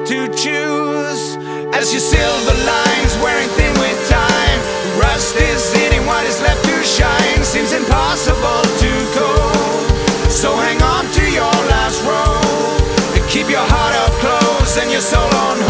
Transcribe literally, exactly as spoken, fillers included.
to choose. As your silver lines wearing thin with time, rust is eating what is left to shine. Seems impossible to go, so hang on to your last row and keep your heart up close and your soul on hold.